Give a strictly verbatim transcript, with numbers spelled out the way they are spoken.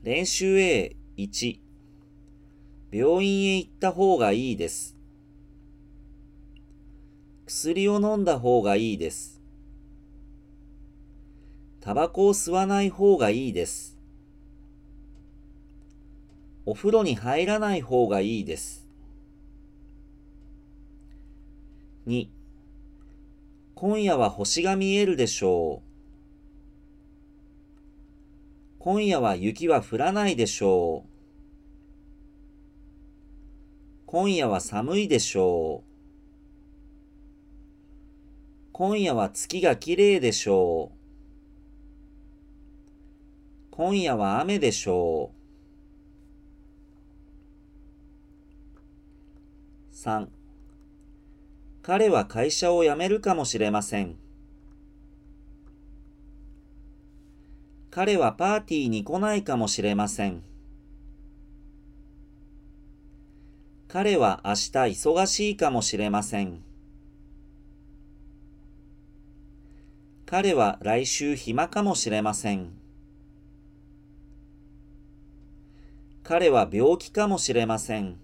練習 エーいち、病院へ行った方がいいです。薬を飲んだ方がいいです。タバコを吸わない方がいいです。お風呂に入らない方がいいです。に、今夜は星が見えるでしょう。今夜は雪は降らないでしょう。今夜は寒いでしょう。今夜は月がきれいでしょう。今夜は雨でしょう。さん、彼は会社を辞めるかもしれません。彼はパーティーに来ないかもしれません。彼は明日忙しいかもしれません。彼は来週暇かもしれません。彼は病気かもしれません。